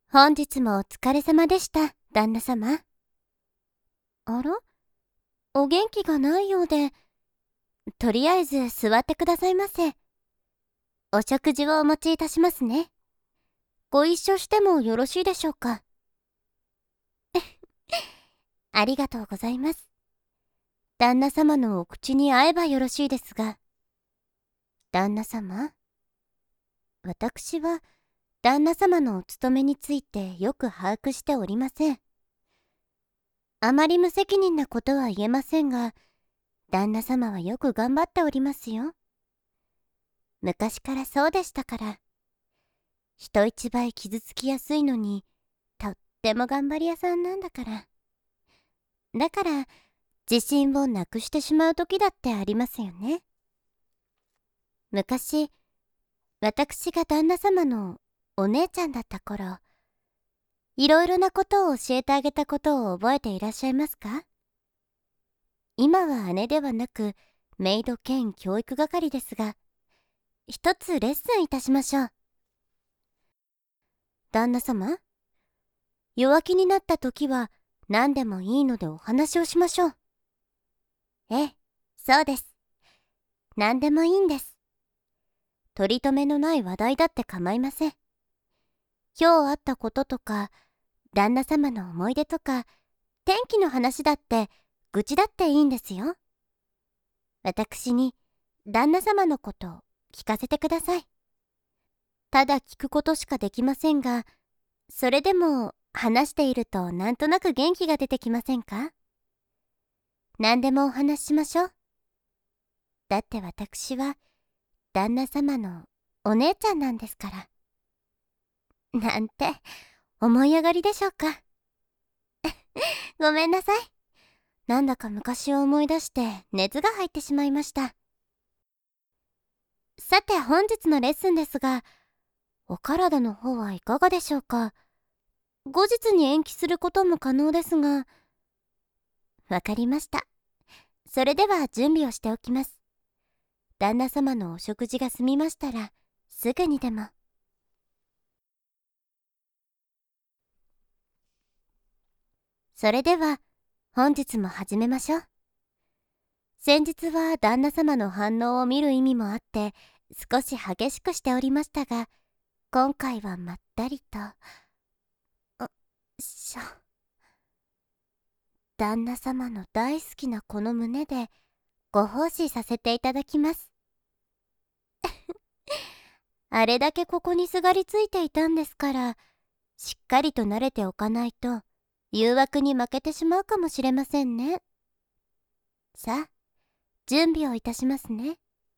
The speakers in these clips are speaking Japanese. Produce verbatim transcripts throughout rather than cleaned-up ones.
本日もお疲れ様でした、旦那様。あら？お元気がないようで、とりあえず座ってくださいませ。お食事をお持ちいたしますね。ご一緒してもよろしいでしょうか。ありがとうございます。旦那様のお口に合えばよろしいですが。旦那様？私は、旦那様のお務めについてよく把握しておりません。あまり無責任なことは言えませんが、旦那様はよく頑張っておりますよ。昔からそうでしたから。人一倍傷つきやすいのに、とっても頑張り屋さんなんだから。だから、自信をなくしてしまう時だってありますよね。昔、私が旦那様のお姉ちゃんだった頃、いろいろなことを教えてあげたことを覚えていらっしゃいますか？今は姉ではなく、メイド兼教育係ですが、一つレッスンいたしましょう。旦那様、弱気になった時は何でもいいのでお話をしましょう。ええ、そうです。何でもいいんです。取り留めのない話題だって構いません。今日あったこととか、旦那様の思い出とか、天気の話だって、愚痴だっていいんですよ。私に旦那様のことを聞かせてください。ただ聞くことしかできませんが、それでも話しているとなんとなく元気が出てきませんか？何でもお話ししましょう。だって私は旦那様のお姉ちゃんなんですから。なんて思い上がりでしょうか。ごめんなさい。なんだか昔を思い出して熱が入ってしまいました。さて本日のレッスンですが、お体の方はいかがでしょうか。後日に延期することも可能ですが。わかりました。それでは準備をしておきます。旦那様のお食事が済みましたら、すぐにでも。それでは、本日も始めましょう。先日は旦那様の反応を見る意味もあって、少し激しくしておりましたが、今回はまったりと。あ、しょ。旦那様の大好きなこの胸で、ご奉仕させていただきます。あれだけここにすがりついていたんですから、しっかりと慣れておかないと、誘惑に負けてしまうかもしれませんね。さあ、準備をいたしますね。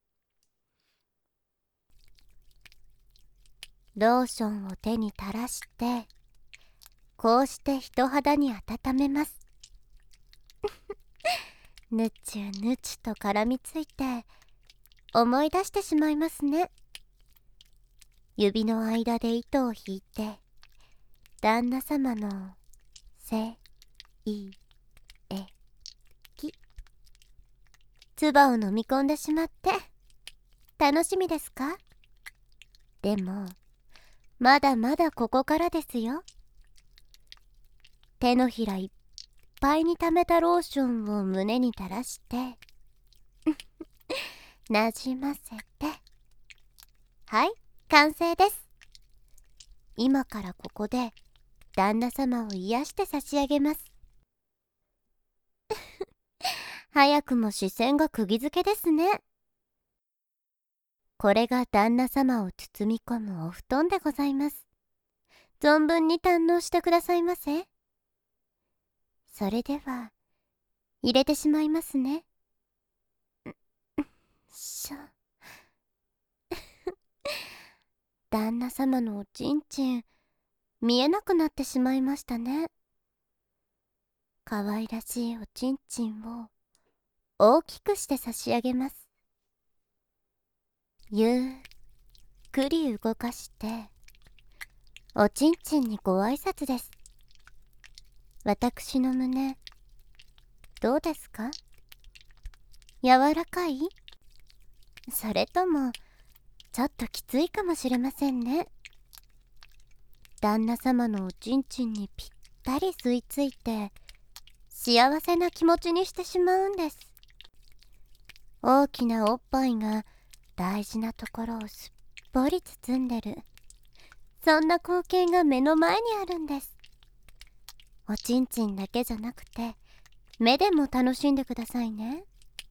ローションを手に垂らして、こうして人肌に温めます。ぬちゅぬちゅと絡みついて、思い出してしまいますね。指の間で糸を引いて、旦那様のせいえき。唾を飲み込んでしまって、楽しみですか？でも、まだまだここからですよ。手のひらいっぱいに溜めたローションを胸に垂らしてなじませて、はい、完成です。今からここで旦那様を癒して差し上げます。早くも視線が釘付けですね。これが旦那様を包み込むお布団でございます。存分に堪能してくださいませ。それでは入れてしまいますね。しょ。旦那様のおちんちん見えなくなってしまいましたね。かわいらしいおちんちんを大きくして差し上げます。ゆっくり動かしておちんちんにご挨拶です。私の胸どうですか？柔らかい？それともちょっときついかもしれませんね。 旦那様のおちんちんにぴったり吸い付いて幸せな気持ちにしてしまうんです。大きなおっぱいが大事なところをすっぽり包んでる、そんな光景が目の前にあるんです。おちんちんだけじゃなくて目でも楽しんでくださいね。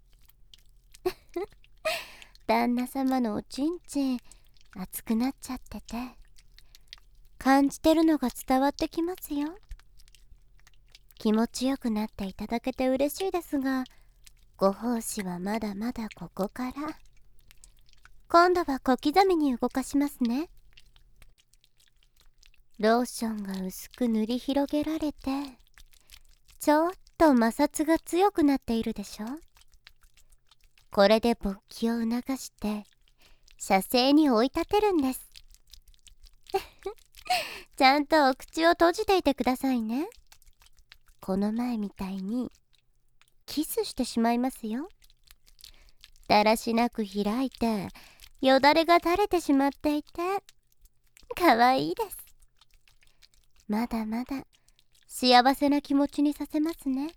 旦那様のおちんちん熱くなっちゃってて、感じてるのが伝わってきますよ。気持ちよくなっていただけて嬉しいですが、ご奉仕はまだまだここから。今度は小刻みに動かしますね。ローションが薄く塗り広げられて、ちょっと摩擦が強くなっているでしょ。これで勃起を促して射精に追い立てるんです。ちゃんとお口を閉じていてくださいね。この前みたいにキスしてしまいますよ。だらしなく開いてよだれが垂れてしまっていてかわいいです。まだまだ幸せな気持ちにさせますね。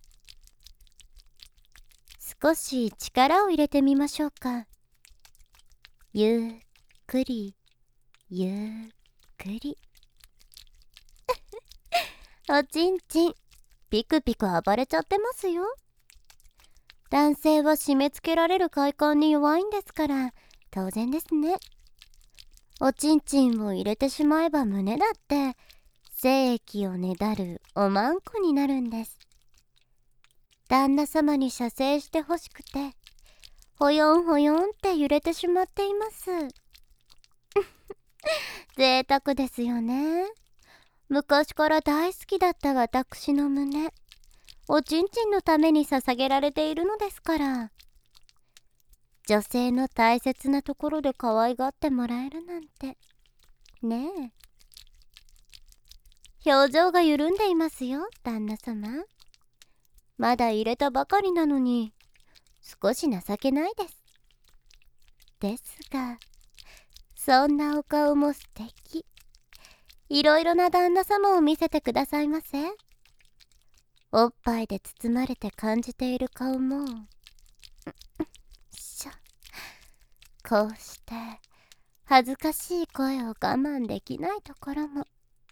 少し力を入れてみましょうか。ゆっくりゆっくり。おちんちんピクピク暴れちゃってますよ。男性は締め付けられる快感に弱いんですから当然ですね。おちんちんを入れてしまえば胸だって精液をねだるおまんこになるんです。旦那様に射精してほしくてほよんほよんって揺れてしまっています。贅沢ですよね。昔から大好きだった私の胸、おちんちんのために捧げられているのですから。女性の大切なところで可愛がってもらえるなんてねえ。表情が緩んでいますよ、旦那様。まだ入れたばかりなのに少し情けないです。ですがそんなお顔も素敵。いろいろな旦那様を見せてくださいませ。おっぱいで包まれて感じている顔もしょ。こうして恥ずかしい声を我慢できないところも。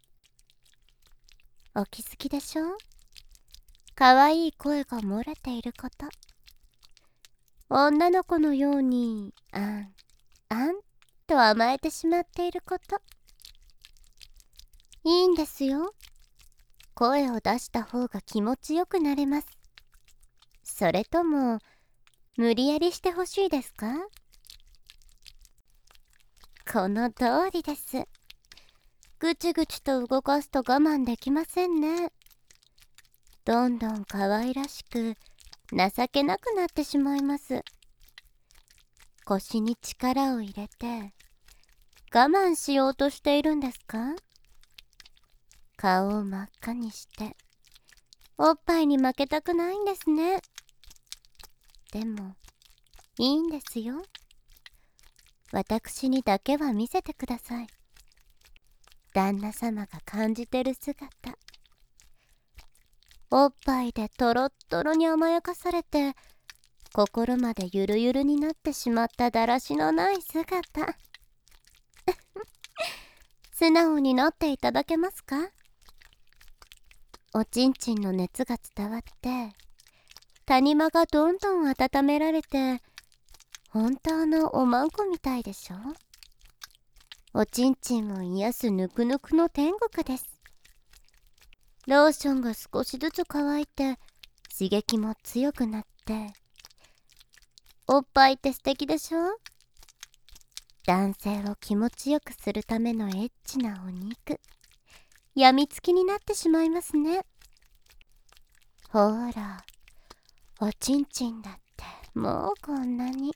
お気づきでしょう。かわいい声が漏れていること。女の子のようにあんあんと甘えてしまっていること。いいんですよ。声を出した方が気持ちよくなれます。それとも無理やりしてほしいですか？この通りです。ぐちぐちと動かすと我慢できませんね。どんどん可愛らしく情けなくなってしまいます。腰に力を入れて我慢しようとしているんですか？顔を真っ赤にしておっぱいに負けたくないんですね。でもいいんですよ。私にだけは見せてください。旦那様が感じてる姿。おっぱいでとろっとろに甘やかされて心までゆるゆるになってしまっただらしのない姿。素直になっていただけますか？おちんちんの熱が伝わって谷間がどんどん温められて本当のおまんこみたいでしょ。おちんちんを癒すぬくぬくの天国です。ローションが少しずつ乾いて刺激も強くなっておっぱいって素敵でしょ。男性を気持ちよくするためのエッチなお肉、やみつきになってしまいますね。ほらおちんちんだってもうこんなに。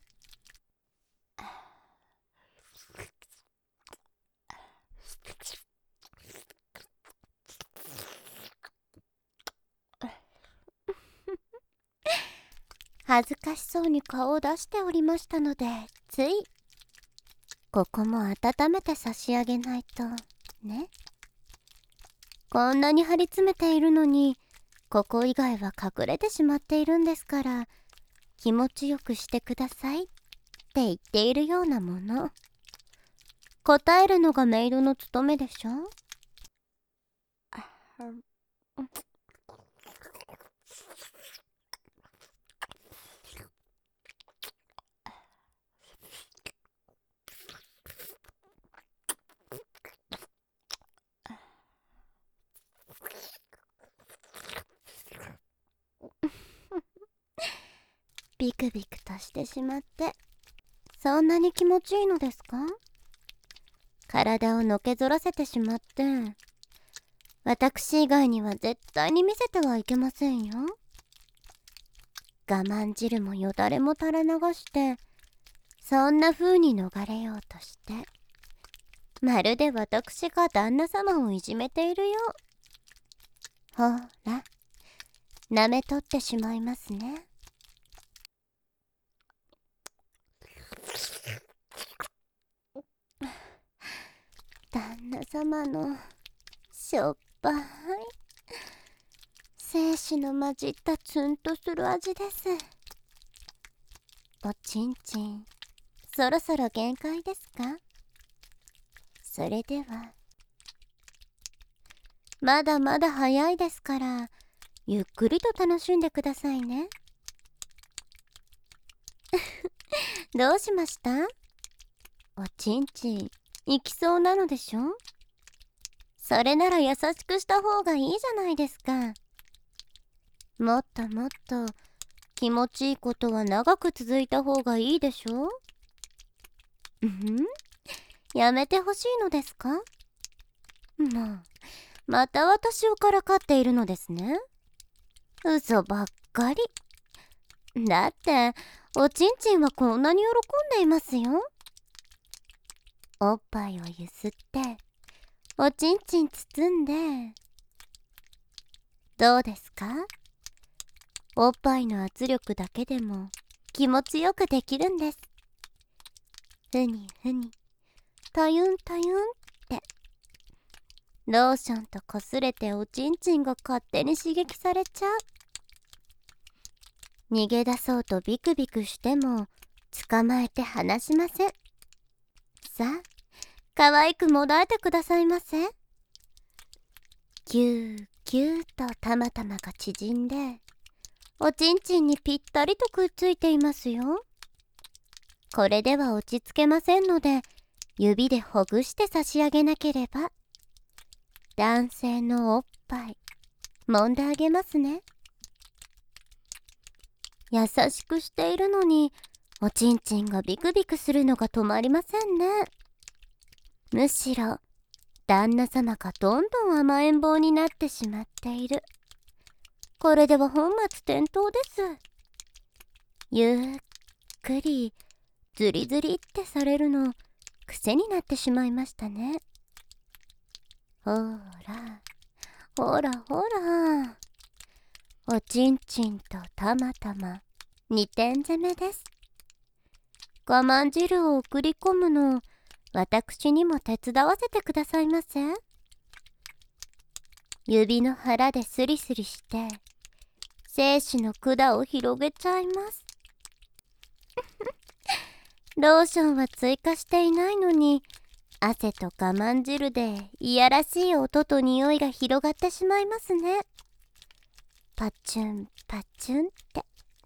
恥ずかしそうに顔を出しておりましたのでついここも温めて差し上げないとね。 こんなに張り詰めているのに、ここ以外は隠れてしまっているんですから、気持ちよくしてくださいって言っているようなもの。答えるのがメイドの務めでしょ。ビクビクとしてしまって、そんなに気持ちいいのですか？体をのけぞらせてしまって、私以外には絶対に見せてはいけませんよ。我慢汁もよだれも垂れ流して、そんな風に逃れようとして、まるで私が旦那様をいじめているよう。ほら、舐めとってしまいますね。旦那様のしょっぱい精子の混じったツンとする味です。おちんちん、そろそろ限界ですか？それでは、まだまだ早いですから、ゆっくりと楽しんでくださいね。どうしました？おちんちん、行きそうなのでしょ？それなら優しくした方がいいじゃないですか。もっともっと気持ちいいことは長く続いた方がいいでしょ？うんやめてほしいのですか？もう、また私をからかっているのですね。嘘ばっかり。だって、おちんちんはこんなに喜んでいますよ。おっぱいをゆすって、おちんちん包んで。どうですか？おっぱいの圧力だけでも気持ちよくできるんです。ふにふに、たゆんたゆんって。ローションとこすれておちんちんが勝手に刺激されちゃう。逃げ出そうとビクビクしても捕まえて離しません。さあ、可愛くもだえてくださいませ。キューキューとたまたまが縮んで、おちんちんにぴったりとくっついていますよ。これでは落ち着けませんので、指でほぐして差し上げなければ。男性のおっぱい、揉んであげますね。優しくしているのに、おちんちんがビクビクするのが止まりませんね。むしろ、旦那様がどんどん甘えん坊になってしまっている。これでは本末転倒です。ゆっくり、ズリズリってされるの、癖になってしまいましたね。ほら、ほらほら。おちんちんとたまたまにてん攻めです。我慢汁を送り込むの、私にも手伝わせてくださいませ。指の腹でスリスリして、精子の管を広げちゃいます。ローションは追加していないのに、汗と我慢汁でいやらしい音と匂いが広がってしまいますね。パチュンパチュンって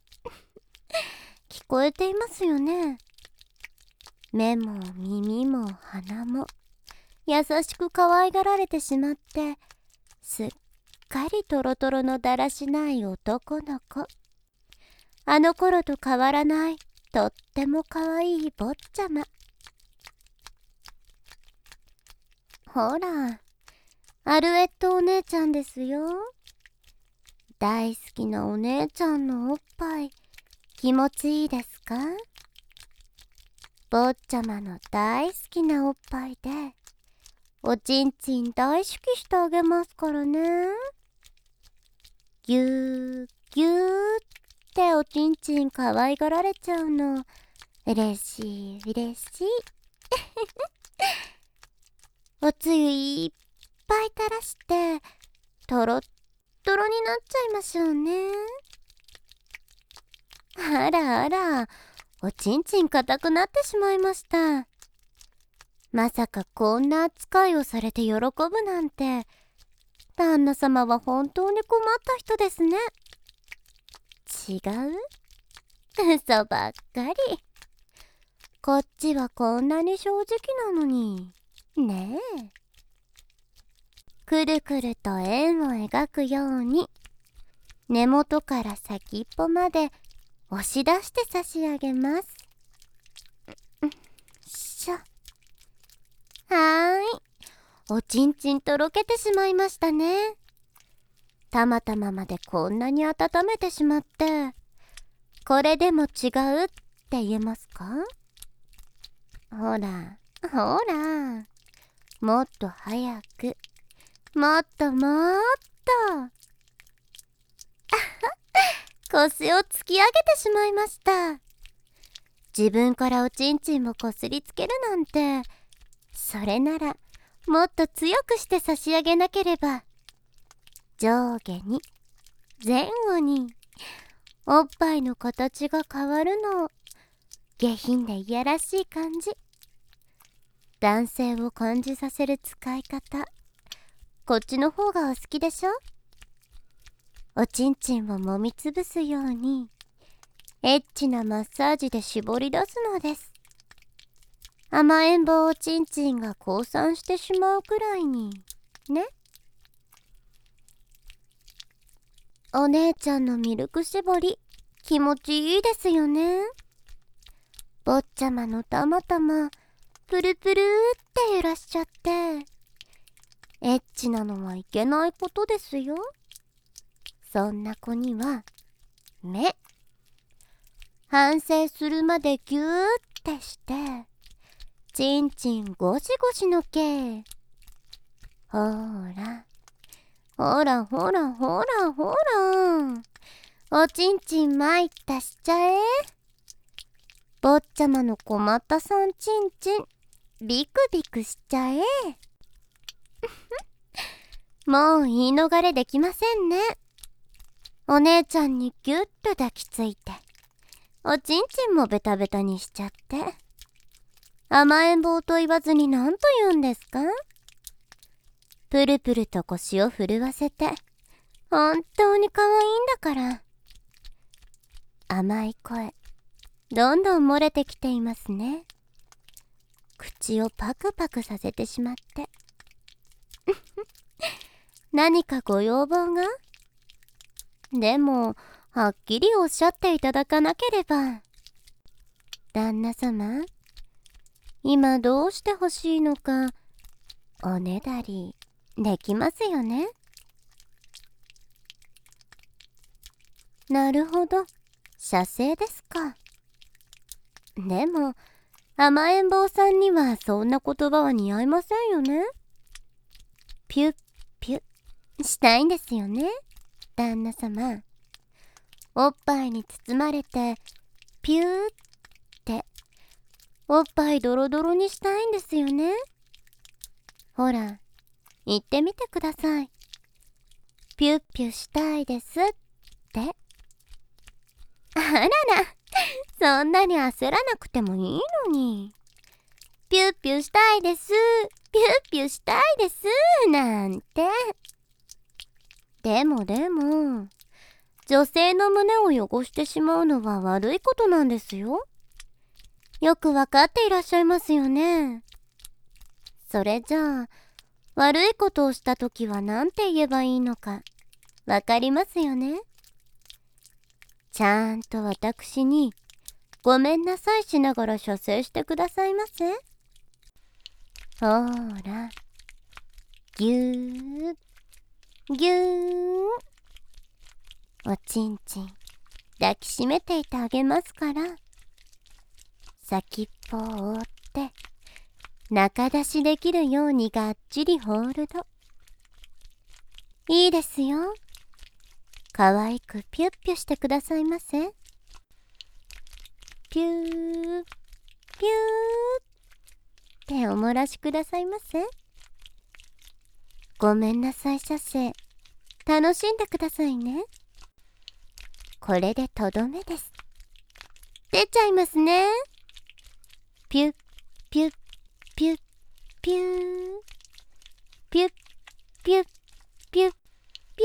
聞こえていますよね。目も耳も鼻も優しく可愛がられてしまって、すっかりトロトロのだらしない男の子。あの頃と変わらないとっても可愛い坊ちゃま。ほら、アルエットお姉ちゃんですよ。大好きなお姉ちゃんのおっぱい、気持ちいいですか？坊ちゃまの大好きなおっぱいで、おちんちん大好きしてあげますからね。ぎゅーぎゅーっておちんちん可愛がられちゃうの、嬉しい嬉しい。おつゆいっぱい垂らして、 トロットロになっちゃいましょうね。あらあら、おちんちん硬くなってしまいました。まさかこんな扱いをされて喜ぶなんて、旦那様は本当に困った人ですね。違う？嘘ばっかり。こっちはこんなに正直なのに。ねえ。くるくると円を描くように、根元から先っぽまで押し出して差し上げます。しょ。はーい。おちんちんとろけてしまいましたね。たまたままでこんなに温めてしまって、これでも違うって言えますか？ほら、ほら。もっと早く。もっともっと。腰を突き上げてしまいました。自分からおちんちんをこすりつけるなんて、それならもっと強くして差し上げなければ。上下に、前後に、おっぱいの形が変わるの。下品でいやらしい感じ。男性を感じさせる使い方、こっちの方がお好きでしょ？おちんちんを揉みつぶすように、エッチなマッサージで絞り出すのです。甘えん坊おちんちんが降参してしまうくらいに、ね。お姉ちゃんのミルク絞り、気持ちいいですよね。坊ちゃまのたまたま、プルプルって揺らしちゃって、エッチなのはいけないことですよ。そんな子には、目。反省するまでギューってして、ちんちんゴシゴシのけ。ほら、ほらほらほらほら。おちんちんまいったしちゃえ。坊ちゃまの困ったさんちんちん、ビクビクしちゃえ。もう言い逃れできませんね。お姉ちゃんにギュッと抱きついて、おちんちんもベタベタにしちゃって。甘えん坊と言わずに何と言うんですか？プルプルと腰を震わせて、本当に可愛いんだから。甘い声、どんどん漏れてきていますね。口をパクパクさせてしまって。何かご要望が？でも、はっきりおっしゃっていただかなければ。旦那様、今どうしてほしいのか、おねだりできますよね？なるほど、射精ですか。でも、甘えん坊さんにはそんな言葉は似合いませんよね。ピュッピュッしたいんですよね、旦那様。おっぱいに包まれて、ピューって、おっぱいドロドロにしたいんですよね。ほら、言ってみてください。ピュッピュしたいですって。あらら、そんなに焦らなくてもいいのに。ピュッピュしたいです、ピュッピュしたいです、なんて。でもでも、女性の胸を汚してしまうのは悪いことなんですよ。よくわかっていらっしゃいますよね。それじゃあ、悪いことをしたときは何て言えばいいのか、わかりますよね。ちゃんと私に、ごめんなさいしながら射精してくださいませ。ほーら、ぎゅー、ぎゅー。おちんちん、抱きしめていてあげますから。先っぽを覆って、中出しできるようにがっちりホールド。いいですよ。かわいくピュッピュしてくださいませ。ピュー、ピューってお漏らしくださいませ。ごめんなさい射精、 楽しんでくださいね。これでとどめです。出ちゃいますね。ピュッピュッピュッピューピュッピュッピュッピ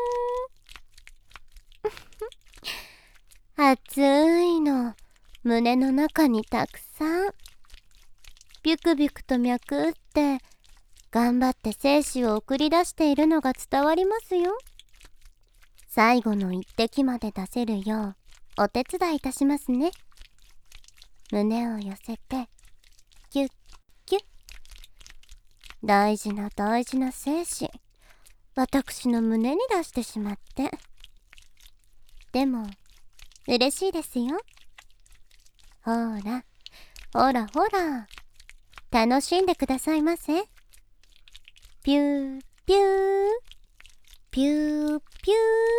ュー熱いの胸の中にたくさん。ビュクビュクと脈打って頑張って精子を送り出しているのが伝わりますよ。最後の一滴まで出せるようお手伝いいたしますね。胸を寄せてキュッキュッ。大事な大事な精子、私の胸に出してしまって。でも嬉しいですよ。ほらほらほら、楽しんでくださいませ。ピューピューピューピュー。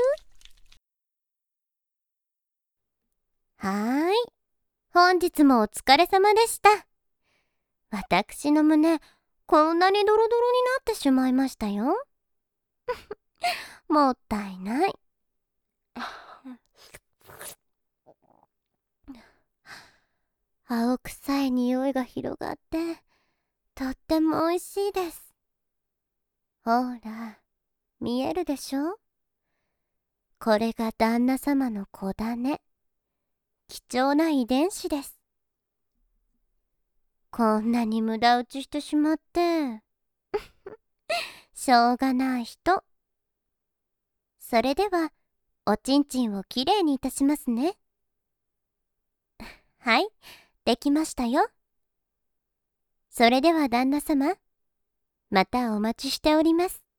はーい、本日もお疲れ様でした。私の胸こんなにドロドロになってしまいましたよ。もったいない。青臭い匂いが広がってとっても美味しいです。ほら見えるでしょ。これが旦那様の子種、貴重な遺伝子です。こんなに無駄打ちしてしまってしょうがない人。それではおちんちんをきれいにいたしますね。はい、できましたよ。それでは旦那様、またお待ちしております。